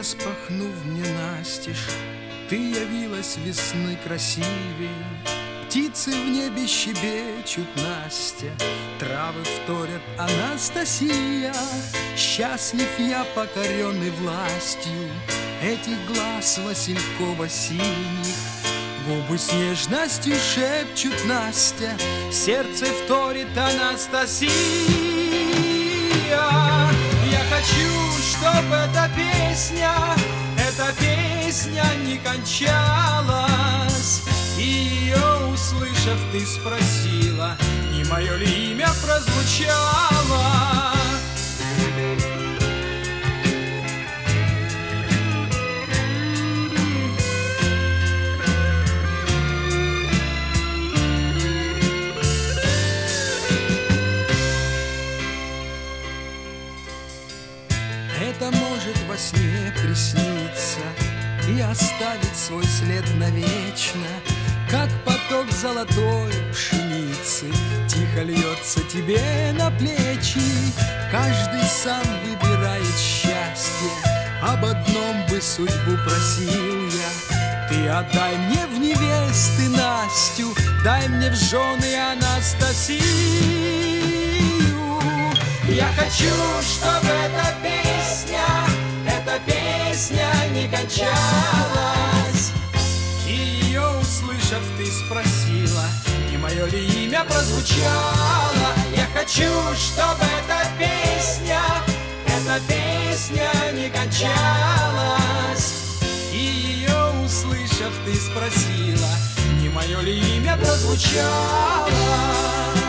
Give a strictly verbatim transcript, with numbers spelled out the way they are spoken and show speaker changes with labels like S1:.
S1: распахнув мне настежь, ты явилась весны красивей. Птицы в небе щебечут, Настя, травы вторят, Анастасия. Счастлив я, покоренный властью этих глаз васильково-синих. Губы с нежностью шепчут, Настя, сердце вторит, Анастасия. Я хочу, чтобы эта песня, эта песня не кончалась. И ее услышав, ты спросила, не мое ли имя прозвучало. Это может во сне присниться и оставить свой след навечно, как поток золотой пшеницы тихо льется тебе на плечи. Каждый сам выбирает счастье, об одном бы судьбу просил я. Ты отдай мне в невесты Настю, дай мне в жены Анастасию. Я хочу, чтобы эта песня, эта песня не кончалась. И ее услышав, ты спросила, не мое ли имя прозвучало. Я хочу, чтобы эта песня, эта песня не кончалась. И ее услышав, ты спросила, не мое ли имя прозвучало.